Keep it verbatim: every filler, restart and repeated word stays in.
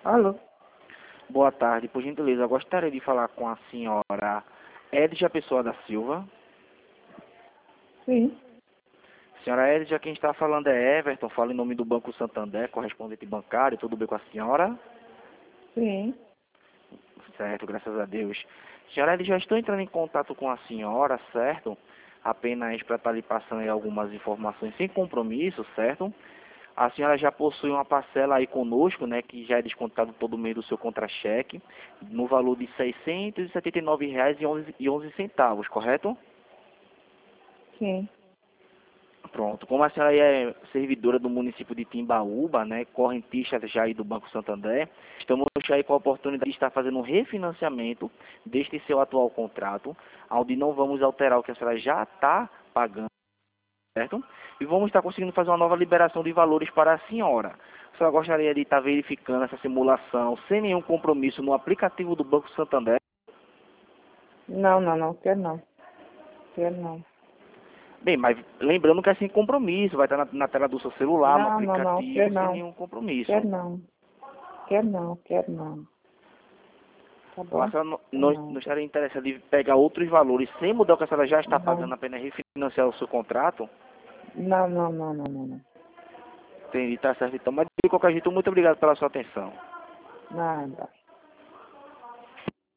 Alô? Boa tarde, por gentileza, eu gostaria de falar com a senhora Edja Pessoa da Silva. Sim, Senhora Edja, quem está falando é Everton, fala em nome do Banco Santander, correspondente bancário, tudo bem com a senhora? sim. Certo, graças a Deus. Senhora Edja, já estou entrando em contato com a senhora, certo? Apenas para estar lhe passando aí algumas informações sem compromisso, certo? A senhora já possui uma parcela aí conosco, né, que já é descontado todo mês do seu contra-cheque, no valor de seiscentos e setenta e nove reais e onze centavos, correto? Sim. Pronto. Como a senhora é servidora do município de Timbaúba, né, correntista já aí do Banco Santander, estamos aí com a oportunidade de estar fazendo um refinanciamento deste seu atual contrato, onde não vamos alterar o que a senhora já está pagando, certo? E vamos estar conseguindo fazer uma nova liberação de valores para a senhora. A senhora gostaria de estar verificando essa simulação sem nenhum compromisso no aplicativo do Banco Santander? Não, não, não, quero não. Quero não. Bem, mas lembrando que é sem compromisso, vai estar na, na tela do seu celular, no Não, não, não, aplicativo, quero sem não. nenhum compromisso. Quero não. Quero não, quero não. Tá Então a bom? senhora não, Quero não, não. não estaria interessada em pegar outros valores sem mudar o que a senhora já está Não. pagando, apenas refinanciar o seu contrato? Não, não, não, não, não, não. Entendi, tá certo então. Mas de qualquer jeito, muito obrigado pela sua atenção. Nada.